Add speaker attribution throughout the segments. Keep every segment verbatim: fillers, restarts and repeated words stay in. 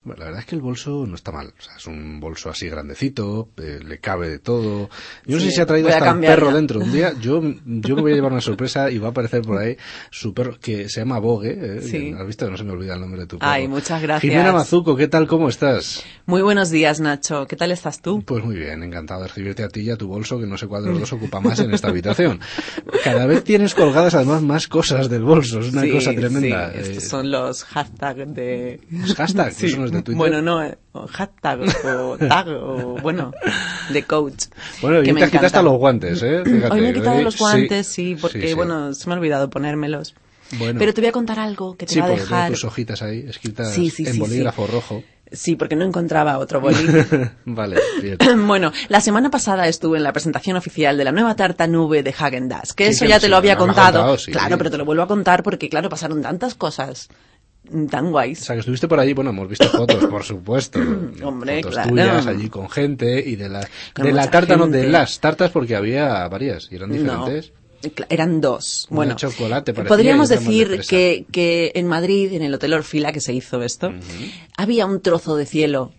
Speaker 1: Bueno, la verdad es que el bolso no está mal. O sea, es un bolso así grandecito, eh, le cabe de todo. Yo no
Speaker 2: sí,
Speaker 1: sé si ha traído hasta un perro
Speaker 2: ya.
Speaker 1: dentro. Un día yo, yo me voy a llevar una sorpresa y va a aparecer por ahí su perro, que se llama Bogue. Eh,
Speaker 2: sí.
Speaker 1: ¿Has visto? No se me olvida el nombre de tu perro.
Speaker 2: Ay, muchas gracias.
Speaker 1: Jimena Mazuco, ¿qué tal? ¿Cómo estás?
Speaker 2: Muy buenos días, Nacho. ¿Qué tal estás tú?
Speaker 1: Pues muy bien, encantado de recibirte a ti y a tu bolso, que no sé cuál de los dos ocupa más en esta habitación. Cada vez tienes colgadas además más cosas del bolso, es una
Speaker 2: sí,
Speaker 1: cosa tremenda.
Speaker 2: Sí, estos son los hashtags de...
Speaker 1: ¿Los hashtags?
Speaker 2: Sí.
Speaker 1: ¿Eso no es de Twitter?
Speaker 2: Bueno, no, hashtag o tag o, bueno, de coach.
Speaker 1: Bueno, y te has quitado hasta los guantes, ¿eh? Fíjate,
Speaker 2: hoy me he quitado
Speaker 1: hoy,
Speaker 2: los guantes, sí, sí porque,
Speaker 1: sí, sí.
Speaker 2: bueno, se me ha olvidado ponérmelos.
Speaker 1: Bueno.
Speaker 2: Pero te voy a contar algo que te
Speaker 1: sí,
Speaker 2: va a dejar...
Speaker 1: Sí, tus hojitas ahí, escritas
Speaker 2: sí, sí,
Speaker 1: en
Speaker 2: sí,
Speaker 1: bolígrafo
Speaker 2: sí.
Speaker 1: rojo.
Speaker 2: Sí, porque no encontraba otro boli.
Speaker 1: Vale, bien.
Speaker 2: Bueno, la semana pasada estuve en la presentación oficial de la nueva tarta nube de Häagen-Dazs, que
Speaker 1: sí,
Speaker 2: eso
Speaker 1: que
Speaker 2: ya te
Speaker 1: sí,
Speaker 2: lo había contado.
Speaker 1: contado sí.
Speaker 2: Claro, pero te lo vuelvo a contar porque, claro, pasaron tantas cosas tan guays.
Speaker 1: O sea, que estuviste por allí, bueno, hemos visto fotos, por supuesto.
Speaker 2: Hombre,
Speaker 1: fotos
Speaker 2: claro.
Speaker 1: tuyas allí con gente y de la,
Speaker 2: con
Speaker 1: de la tarta,
Speaker 2: gente.
Speaker 1: no, de las tartas, porque había varias y eran diferentes.
Speaker 2: No. Eran dos.
Speaker 1: Una
Speaker 2: bueno,
Speaker 1: chocolate
Speaker 2: podríamos
Speaker 1: y
Speaker 2: decir
Speaker 1: de
Speaker 2: que, que en Madrid, en el Hotel Orfila, que se hizo esto, uh-huh. había un trozo de cielo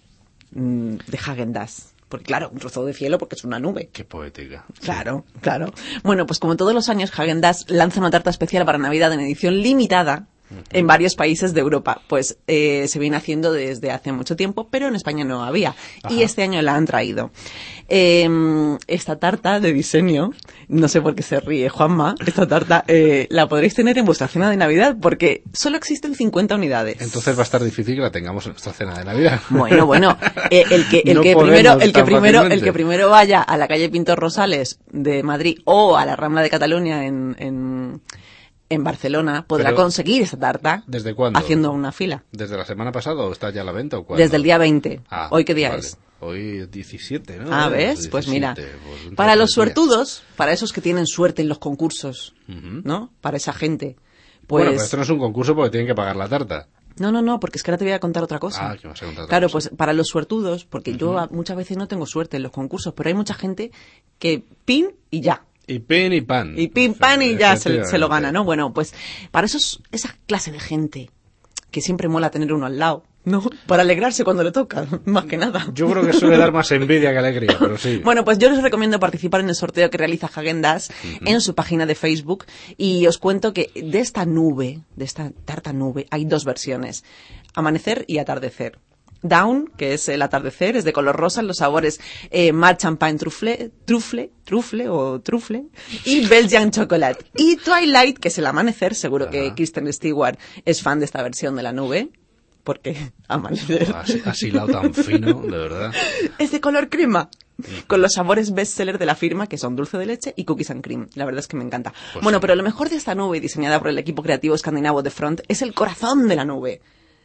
Speaker 2: mmm, de Häagen-Dazs. Porque claro, un trozo de cielo porque es una nube.
Speaker 1: Qué poética.
Speaker 2: Claro, sí. claro. Bueno, pues como todos los años, Häagen-Dazs lanza una tarta especial para Navidad en edición limitada uh-huh. en varios países de Europa. Pues eh, se viene haciendo desde hace mucho tiempo, pero en España no había. Ajá. Y este año la han traído. Eh, esta tarta de diseño, no sé por qué se ríe Juanma, esta tarta eh, la podréis tener en vuestra cena de Navidad porque solo existen cincuenta unidades.
Speaker 1: Entonces va a estar difícil que la tengamos en nuestra cena de Navidad.
Speaker 2: Bueno, bueno, eh, el que el
Speaker 1: no
Speaker 2: que primero el que primero
Speaker 1: fácilmente.
Speaker 2: el que primero vaya a la calle Pintor Rosales de Madrid o a la Rambla de Cataluña en, en en Barcelona podrá
Speaker 1: Pero,
Speaker 2: conseguir esa tarta.
Speaker 1: ¿desde cuándo?
Speaker 2: Haciendo una fila.
Speaker 1: ¿Desde la semana pasada o está ya a la venta o cuándo?
Speaker 2: Desde el día veinte.
Speaker 1: Ah,
Speaker 2: ¿Hoy qué día
Speaker 1: vale.
Speaker 2: es?
Speaker 1: Hoy diecisiete, ¿no?
Speaker 2: Ah, ¿ves?
Speaker 1: diecisiete,
Speaker 2: Pues mira,
Speaker 1: pues
Speaker 2: para los
Speaker 1: días.
Speaker 2: suertudos, para esos que tienen suerte en los concursos, uh-huh. ¿no? Para esa gente, pues...
Speaker 1: Bueno, pero esto no es un concurso porque tienen que pagar la tarta.
Speaker 2: No, no, no, porque es que ahora te voy a contar otra cosa.
Speaker 1: Ah, que vas a contar otra
Speaker 2: Claro,
Speaker 1: cosa.
Speaker 2: pues para los suertudos, porque uh-huh. yo muchas veces no tengo suerte en los concursos, pero hay mucha gente que pin y ya.
Speaker 1: Y pin y pan.
Speaker 2: Y pin, pan y ya se, se lo gana, ¿no? Bueno, pues para esos esa clase de gente que siempre mola tener uno al lado, ¿no? Para alegrarse cuando le toca, más que nada.
Speaker 1: Yo creo que suele dar más envidia que alegría, pero sí.
Speaker 2: Bueno, pues yo les recomiendo participar en el sorteo que realiza Häagen-Dazs uh-huh. en su página de Facebook y os cuento que de esta nube, de esta tarta nube, hay dos versiones, amanecer y atardecer. Dawn, que es el atardecer, es de color rosa, los sabores eh, Mad Champagne Truffle, Truffle, Truffle o Truffle, y Belgian Chocolate. Y Twilight, que es el amanecer, seguro Ajá. que Kristen Stewart es fan de esta versión de la nube, porque amanecer.
Speaker 1: Así, así lado tan fino, de verdad.
Speaker 2: Es de color crema, con los sabores bestseller de la firma, que son dulce de leche y cookies and cream. La verdad es que me encanta. Pues bueno, sí. Pero lo mejor de esta nube, diseñada por el equipo creativo escandinavo de Front, es el corazón de la nube.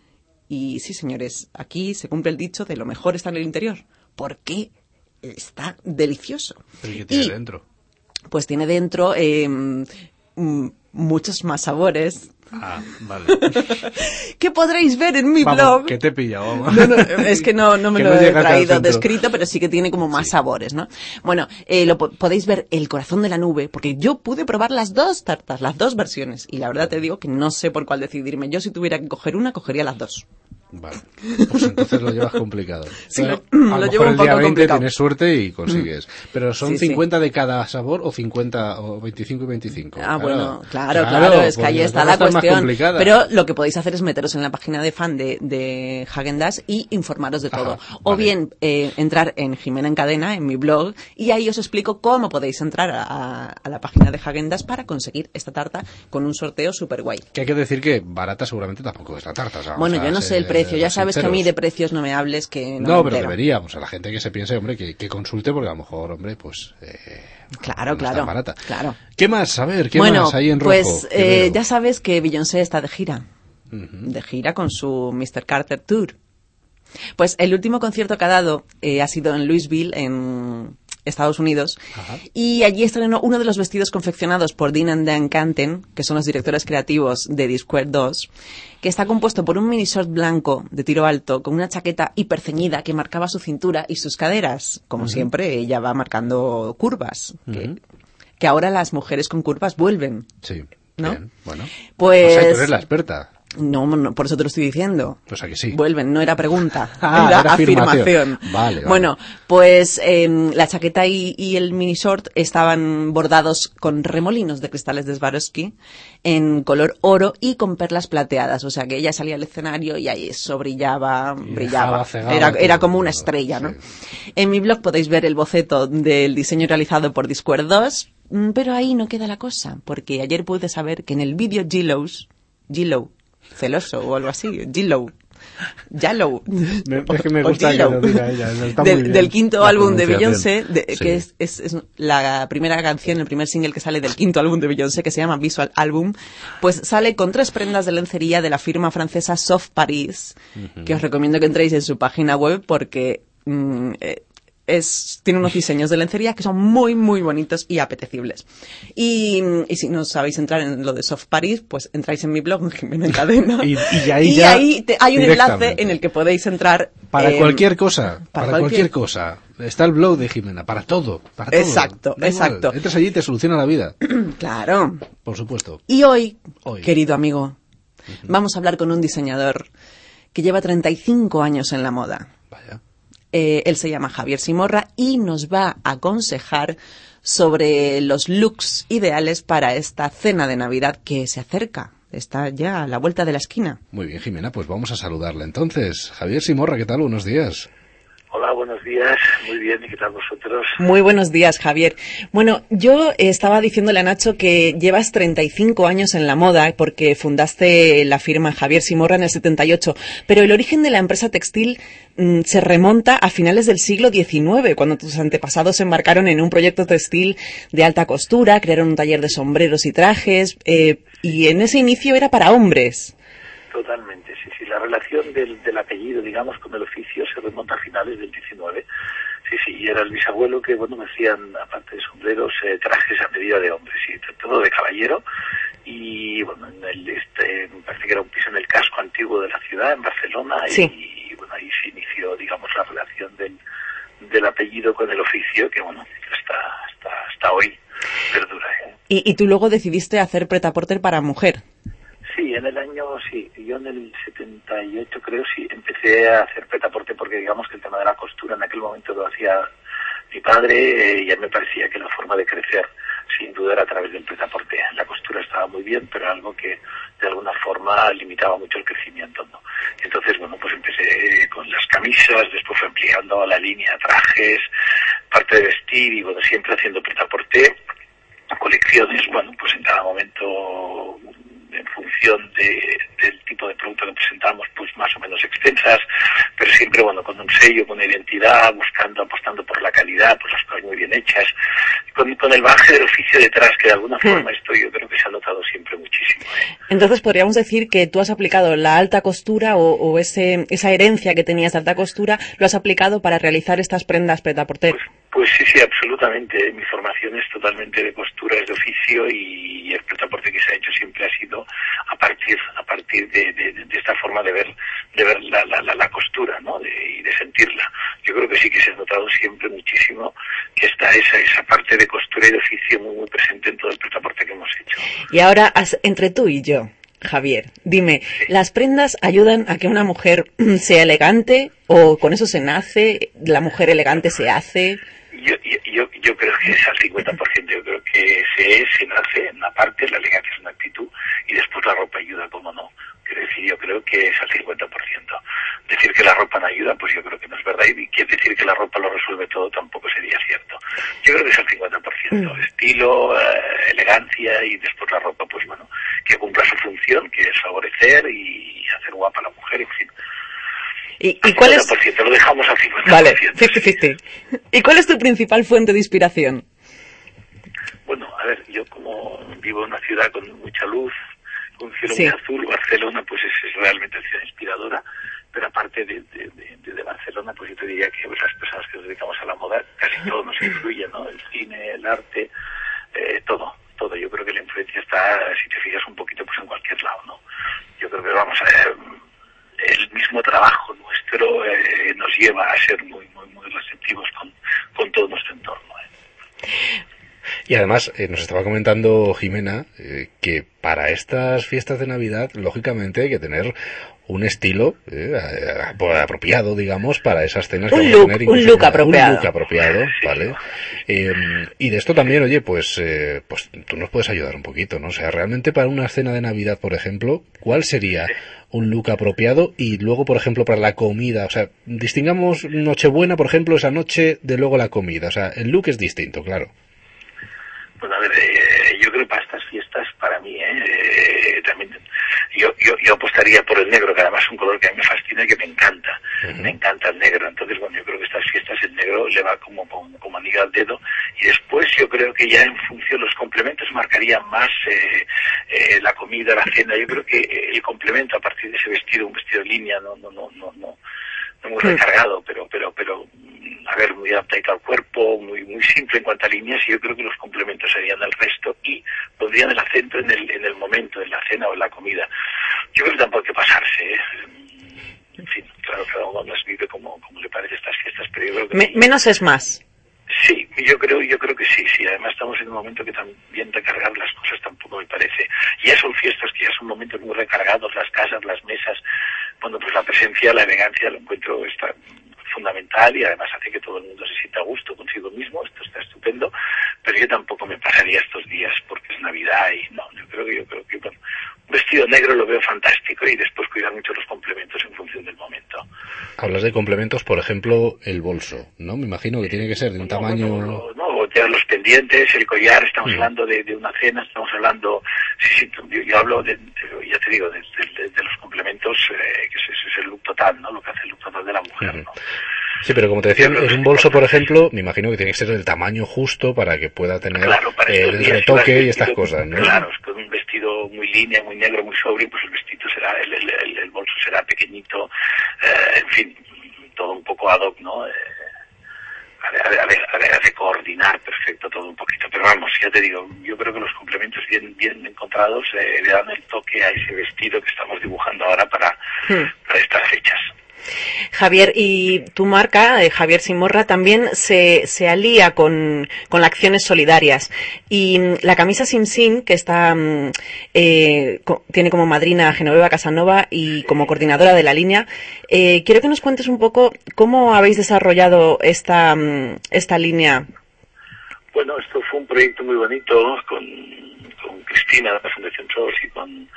Speaker 2: Y sí, señores, aquí se cumple el dicho de lo mejor está en el interior. Porque está delicioso.
Speaker 1: ¿Pero qué tiene
Speaker 2: y,
Speaker 1: dentro?
Speaker 2: Pues tiene dentro eh, m- muchos más sabores.
Speaker 1: Ah, vale.
Speaker 2: Que podréis ver en mi
Speaker 1: vamos,
Speaker 2: blog.
Speaker 1: que te pilla, vamos.
Speaker 2: No, no, es que no, no me
Speaker 1: que
Speaker 2: lo
Speaker 1: no
Speaker 2: he traído descrito, pero sí que tiene como más
Speaker 1: sí.
Speaker 2: sabores, ¿no? Bueno, eh, lo po- podéis ver el corazón de la nube, porque yo pude probar las dos tartas, las dos versiones, y la verdad te digo que no sé por cuál decidirme. Yo si tuviera que coger una, cogería las dos.
Speaker 1: Vale, pues entonces lo llevas complicado.
Speaker 2: Sí,
Speaker 1: Pero,
Speaker 2: lo,
Speaker 1: a
Speaker 2: lo
Speaker 1: lo
Speaker 2: llevo
Speaker 1: mejor
Speaker 2: un
Speaker 1: el
Speaker 2: poco
Speaker 1: día veinte
Speaker 2: complicado.
Speaker 1: tienes suerte y consigues. Pero son
Speaker 2: Sí,
Speaker 1: cincuenta
Speaker 2: sí.
Speaker 1: de cada sabor o cincuenta o veinticinco y veinticinco.
Speaker 2: Ah,
Speaker 1: claro.
Speaker 2: bueno, claro, claro, claro es que ahí está la cuestión. Pero lo que podéis hacer es meteros en la página de fan de, de Häagen-Dazs y informaros de todo.
Speaker 1: Ajá,
Speaker 2: o
Speaker 1: vale.
Speaker 2: bien eh, entrar en Jimena en Cadena, en mi blog, y ahí os explico cómo podéis entrar a, a, a la página de Häagen-Dazs para conseguir esta tarta con un sorteo súper guay.
Speaker 1: Que hay que decir que barata seguramente tampoco es la tarta. O sea,
Speaker 2: bueno, yo no sé el precio, ya sabes
Speaker 1: sinceros.
Speaker 2: que a mí de precios no me hables, que no
Speaker 1: No,
Speaker 2: me
Speaker 1: pero
Speaker 2: entero.
Speaker 1: deberíamos, a la gente que se piense, hombre, que, que consulte, porque a lo mejor, hombre, pues... Eh,
Speaker 2: claro,
Speaker 1: no
Speaker 2: claro,
Speaker 1: es tan barata.
Speaker 2: claro.
Speaker 1: ¿Qué más? A ver, ¿qué
Speaker 2: bueno,
Speaker 1: más hay en rojo?
Speaker 2: Pues eh, ya sabes que Beyoncé está de gira.
Speaker 1: Uh-huh.
Speaker 2: De gira con su mister Carter Tour. Pues el último concierto que ha dado eh, ha sido en Louisville, en Estados Unidos. Ajá. Y allí estrenó uno de los vestidos confeccionados por Dean and Dan Canten, que son los directores creativos de D-Square dos, que está compuesto por un mini short blanco de tiro alto con una chaqueta hiperceñida que marcaba su cintura y sus caderas. Como uh-huh. siempre, ella va marcando curvas, uh-huh. que, que ahora las mujeres con curvas vuelven.
Speaker 1: Sí,
Speaker 2: ¿no?
Speaker 1: bien, bueno.
Speaker 2: Pues...
Speaker 1: O sea, tú eres la experta.
Speaker 2: No, no, por eso te lo estoy diciendo.
Speaker 1: Pues aquí sí.
Speaker 2: Vuelven, no era pregunta,
Speaker 1: ah,
Speaker 2: era,
Speaker 1: era afirmación.
Speaker 2: afirmación.
Speaker 1: Vale, vale.
Speaker 2: Bueno, pues eh, la chaqueta y, y el mini short estaban bordados con remolinos de cristales de Swarovski en color oro y con perlas plateadas. O sea que ella salía al escenario y ahí eso brillaba,
Speaker 1: y
Speaker 2: brillaba.
Speaker 1: Cegaba,
Speaker 2: era, era como una
Speaker 1: todo,
Speaker 2: estrella, ¿no?
Speaker 1: Sí.
Speaker 2: En mi blog podéis ver el boceto del diseño realizado por Discord dos, pero ahí no queda la cosa, porque ayer pude saber que en el vídeo G-Lows, G-Low, celoso o algo así, G-Low, Yellow,
Speaker 1: me, es que me gusta que lo diga ella, está
Speaker 2: del,
Speaker 1: muy bien,
Speaker 2: del quinto álbum de Beyoncé, de,
Speaker 1: sí.
Speaker 2: que es, es, es la primera canción, el primer single que sale del quinto álbum de Beyoncé, que se llama Visual Album, pues sale con tres prendas de lencería de la firma francesa Soft Paris, uh-huh. que os recomiendo que entréis en su página web porque mm, eh, Es, tiene unos diseños de lencería que son muy, muy bonitos y apetecibles. Y, y si no sabéis entrar en lo de Soft Paris, pues entráis en mi blog, Jimena Encadena.
Speaker 1: y, y ahí,
Speaker 2: y
Speaker 1: ya
Speaker 2: ahí te, hay un enlace en el que podéis entrar.
Speaker 1: Para eh, cualquier cosa,
Speaker 2: para,
Speaker 1: para
Speaker 2: cualquier...
Speaker 1: cualquier cosa. Está el blog de Jimena, para todo, para todo.
Speaker 2: Exacto,
Speaker 1: da
Speaker 2: exacto.
Speaker 1: Igual. Entras allí y te soluciona la vida.
Speaker 2: Claro.
Speaker 1: Por supuesto.
Speaker 2: Y hoy,
Speaker 1: hoy.
Speaker 2: querido amigo, uh-huh. vamos a hablar con un diseñador que lleva treinta y cinco años en la moda.
Speaker 1: Vaya.
Speaker 2: Eh, él se llama Javier Simorra y nos va a aconsejar sobre los looks ideales para esta cena de Navidad que se acerca. Está ya a la vuelta de la esquina.
Speaker 1: Muy bien, Jimena, pues vamos a saludarla entonces. Javier Simorra, ¿qué tal? Buenos días.
Speaker 3: Hola, buenos días. Muy bien, ¿y qué tal vosotros?
Speaker 2: Muy buenos días, Javier. Bueno, yo estaba diciéndole a Nacho que llevas treinta y cinco años en la moda porque fundaste la firma Javier Simorra en el setenta y ocho, pero el origen de la empresa textil mmm, se remonta a finales del siglo diecinueve, cuando tus antepasados se embarcaron en un proyecto textil de alta costura, crearon un taller de sombreros y trajes, eh, y en ese inicio era para hombres.
Speaker 3: Totalmente, sí, sí. La relación del, del apellido, digamos, con el oficio se remonta a finales del diecinueve. Sí, sí, y era el bisabuelo que, bueno, me hacían, aparte de sombreros, eh, trajes a medida de hombre, sí, todo de caballero. Y, bueno, en el, este, me parece que era un piso en el casco antiguo de la ciudad, en Barcelona,
Speaker 2: sí.
Speaker 3: y, y, bueno, ahí se inició, digamos, la relación del, del apellido con el oficio, que, bueno, hasta, hasta, hasta hoy perdura. ¿eh?
Speaker 2: Y, y tú luego decidiste hacer prêt-à-porter para mujer.
Speaker 3: Sí, en el año, sí, yo en el setenta y ocho creo, sí, empecé a hacer prêt-à-porter porque digamos que el tema de la costura en aquel momento lo hacía mi padre eh, y ya me parecía que la forma de crecer sin duda era a través del prêt-à-porter. La costura estaba muy bien, pero algo que de alguna forma limitaba mucho el crecimiento, ¿no? Entonces, bueno, pues empecé con las camisas, después fue ampliando la línea, trajes, parte de vestir y bueno, siempre haciendo prêt-à-porter, colecciones, bueno, pues en cada momento en función de, del tipo de producto que presentamos, pues más o menos extensas, pero siempre, bueno, con un sello, con una identidad, buscando, apostando por la calidad, por las cosas muy bien hechas, con, con el bagaje del oficio detrás, que de alguna forma esto yo creo que se ha notado siempre muchísimo. ¿eh?
Speaker 2: Entonces podríamos decir que tú has aplicado la alta costura o, o ese, esa herencia que tenías de alta costura, lo has aplicado para realizar estas prendas prêt-à-porter.
Speaker 3: Pues, pues sí, sí, absolutamente. Mi formación es totalmente de costura, es de oficio y el prêt-à-porter que se ha hecho siempre ha sido a partir a partir de, de, de esta forma de ver de ver la, la, la, la costura, ¿no? De, y de sentirla. Yo creo que sí que se ha notado siempre muchísimo que está esa esa parte de costura y de oficio muy, muy presente en todo el prêt-à-porter que hemos hecho.
Speaker 2: Y ahora, entre tú y yo, Javier, dime, sí. ¿las prendas ayudan a que una mujer sea elegante o con eso se nace? ¿La mujer elegante se hace?
Speaker 3: Yo, yo, yo creo que es al cincuenta por ciento, yo creo que se es, se nace en una parte, la elegancia es una actitud y después la ropa ayuda, como no. Quiero decir, yo creo que es al cincuenta por ciento. Decir que la ropa no ayuda, pues yo creo que no es verdad, y quiere decir que la ropa lo resuelve todo tampoco sería cierto. Yo creo que es al cincuenta por ciento, mm. estilo, eh, elegancia y después la ropa, pues bueno, que cumpla su función, que es favorecer y hacer guapa a la mujer, en fin.
Speaker 2: ¿Y, y cuál es?
Speaker 3: Lo dejamos al cincuenta por ciento.
Speaker 2: Vale, cincuenta cincuenta. Sí. ¿Y cuál es tu principal fuente de inspiración?
Speaker 3: Bueno, a ver, yo como vivo en una ciudad con mucha luz, con cielo
Speaker 2: sí.
Speaker 3: muy azul, Barcelona pues es, es realmente una ciudad inspiradora, pero aparte de, de, de, de Barcelona, pues yo te diría que pues, las personas que nos dedicamos a la moda, casi todo nos influye, ¿no? El cine, el arte, eh, todo, todo. Yo creo que la influencia está, si te fijas un poquito, pues en cualquier lado, ¿no? Yo creo que vamos a ver, el mismo trabajo nuestro eh, nos lleva a ser muy, muy, muy receptivos con, con todo nuestro entorno. ¿eh?
Speaker 1: Y además, eh, nos estaba comentando Jimena eh, que para estas fiestas de Navidad, lógicamente, hay que tener un estilo eh, apropiado, digamos, para esas cenas.
Speaker 2: Un
Speaker 1: que
Speaker 2: look,
Speaker 1: vamos a tener,
Speaker 2: un look apropiado.
Speaker 1: Un look apropiado, ¿vale? Eh, y de esto también, oye, pues, eh, pues tú nos puedes ayudar un poquito, ¿no? O sea, realmente para una cena de Navidad, por ejemplo, ¿cuál sería un look apropiado? Y luego, por ejemplo, para la comida, o sea, distingamos Nochebuena, por ejemplo, esa noche de luego la comida. O sea, el look es distinto, claro.
Speaker 3: Pues a ver, eh, yo creo que para estas fiestas, para mí, eh, eh, también, yo, yo, yo apostaría por el negro, que además es un color que a mí me fascina y que me encanta. Uh-huh. Me encanta el negro. Entonces, bueno, yo creo que estas fiestas el negro le va como, como, como anillo al dedo. Y después yo creo que ya en función, los complementos marcarían más eh, eh, la comida, la cena. Yo creo que el complemento a partir de ese vestido, un vestido de línea, no, no, no, no, no, no muy recargado, pero, pero, pero, a ver, muy adaptado al cuerpo, muy muy simple en cuanto a líneas, y yo creo que los complementos serían el resto y pondrían el acento en el en el momento, en la cena o en la comida. Yo creo que tampoco hay que pasarse, ¿eh? En fin, claro, cada uno las vive como, como le parece estas fiestas, pero yo creo que...
Speaker 2: Me, menos es más.
Speaker 3: Sí, yo creo yo creo que sí, sí. Además estamos en un momento que también recargar las cosas tampoco me parece. Ya son fiestas que ya son momentos muy recargados, las casas, las mesas. Bueno, pues la presencia, la elegancia, lo encuentro está fundamental y además hace que todo el mundo se sienta a gusto consigo mismo. Esto está estupendo, pero yo tampoco me pasaría estos días porque es Navidad y no, yo creo que yo creo que bueno, un vestido negro lo veo fantástico y después cuidar mucho los complementos en función del momento.
Speaker 1: Hablas de complementos, por ejemplo, el bolso, ¿no? Me imagino que tiene que ser de un
Speaker 3: no,
Speaker 1: tamaño...
Speaker 3: No, no, no, ya los pendientes, el collar, estamos mm. hablando de, de una cena, estamos hablando... Sí, sí, yo, yo hablo, de, de, ya te digo, de, de, de los complementos, eh, que es, es el look total, ¿no? Lo que hace el look total de la mujer, ¿no?
Speaker 1: Sí, pero como te decía, en un bolso, por ejemplo, me imagino que tiene que ser del tamaño justo para que pueda tener
Speaker 3: claro, para
Speaker 1: eh, el retoque y estas cosas, ¿no?
Speaker 3: Claro, es con un vestido muy línea, muy negro, muy sobrio, pues el vestido será, el, el, el, el bolso será pequeñito, eh, en fin, todo un poco ad hoc, ¿no? Eh, a ver, a ver, a ver, a ver, a ver, coordinar perfecto todo un poquito, pero vamos, ya te digo, yo creo que los complementos bien bien encontrados eh, le dan el toque a ese vestido que estamos dibujando ahora para, hmm. para estas fechas.
Speaker 2: Javier, y tu marca, eh, Javier Simorra, también se, se alía con, con acciones solidarias. Y mm, la camisa Sim Sim, que está mm, eh, co- tiene como madrina a Genoveva Casanova y como coordinadora de la línea, eh, quiero que nos cuentes un poco cómo habéis desarrollado esta, mm, esta línea.
Speaker 3: Bueno, esto fue un proyecto muy bonito con, con Cristina de la Fundación SOS y con...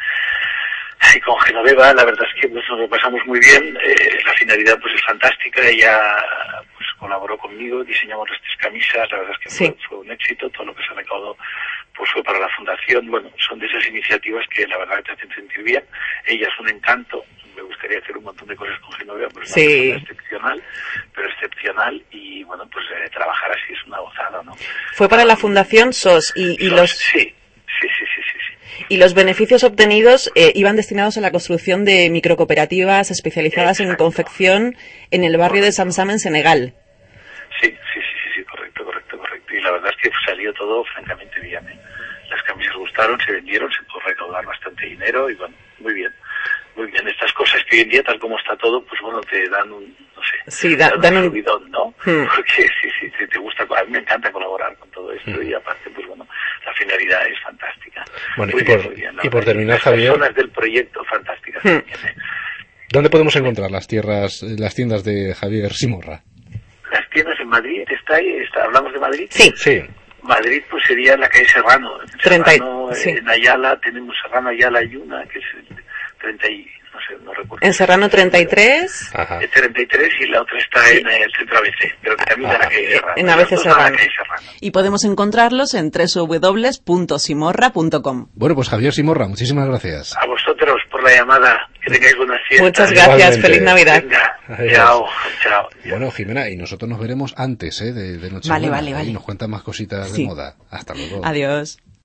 Speaker 3: Y con Genoveva, la verdad es que nos lo pasamos muy bien, eh, la finalidad pues es fantástica, ella pues colaboró conmigo, diseñamos las tres camisas, la verdad es que sí. fue, fue un éxito, todo lo que se recaudó pues fue para la fundación, bueno, son de esas iniciativas que la verdad te hacen sentir bien, ella es un encanto, me gustaría hacer un montón de cosas con Genoveva, pero es una sí. persona excepcional, pero excepcional y bueno, pues eh, trabajar así es una gozada, ¿no?
Speaker 2: Fue para la fundación S O S y, y
Speaker 3: S O S,
Speaker 2: los...
Speaker 3: Sí, sí, sí, sí, sí. sí.
Speaker 2: Y los beneficios obtenidos eh, iban destinados a la construcción de microcooperativas especializadas Exacto. en confección en el barrio de Samsam, en Senegal.
Speaker 3: Sí, sí, sí, sí, sí, correcto, correcto, correcto. Y la verdad es que salió todo francamente bien, ¿eh? Las camisas gustaron, se vendieron, se pudo recaudar bastante dinero y bueno, muy bien. Muy bien, estas cosas que hoy en día, tal como está todo, pues bueno, te dan un, no sé,
Speaker 2: sí, da,
Speaker 3: dan
Speaker 2: dan
Speaker 3: un
Speaker 2: un
Speaker 3: subidón, ¿no? Hmm. Porque sí, sí, sí, te gusta, a mí me encanta colaborar con todo esto hmm. y aparte, pues bueno, la finalidad es fantástica.
Speaker 1: Bueno, muy y, bien, por, bien, y por terminar,
Speaker 3: las
Speaker 1: Javier...
Speaker 3: Las personas del proyecto, fantásticas. Hmm. También, ¿eh?
Speaker 1: ¿Dónde podemos encontrar las tierras, las tiendas de Javier Simorra?
Speaker 3: Las tiendas en Madrid, ¿está ahí? Está, ¿hablamos de Madrid?
Speaker 2: Sí.
Speaker 1: Sí.
Speaker 3: Madrid pues sería en la calle Serrano. En
Speaker 2: treinta,
Speaker 3: Serrano,
Speaker 2: sí.
Speaker 3: en Ayala, tenemos Serrano, Ayala y una, que es treinta y... no sé, no recuerdo.
Speaker 2: En Serrano treinta y tres.
Speaker 3: Ajá. El treinta y tres y la otra está sí. en el centro A B C, pero que también está en la calle Serrano.
Speaker 2: En A B C Serrano.
Speaker 3: Serrano.
Speaker 2: Y podemos encontrarlos en doble u doble u doble u punto simorra punto com.
Speaker 1: Bueno, pues Javier Simorra, muchísimas gracias.
Speaker 3: A vosotros por la llamada. Que tengáis buenas fiestas.
Speaker 2: Muchas gracias. Igualmente. Feliz Navidad.
Speaker 3: Venga, chao, chao.
Speaker 1: Bueno, Jimena, y nosotros nos veremos antes ¿eh? de, de Nochebuena.
Speaker 2: Vale, vale, vale.
Speaker 1: Y nos cuentan más cositas
Speaker 2: sí.
Speaker 1: de moda. Hasta luego.
Speaker 2: Adiós.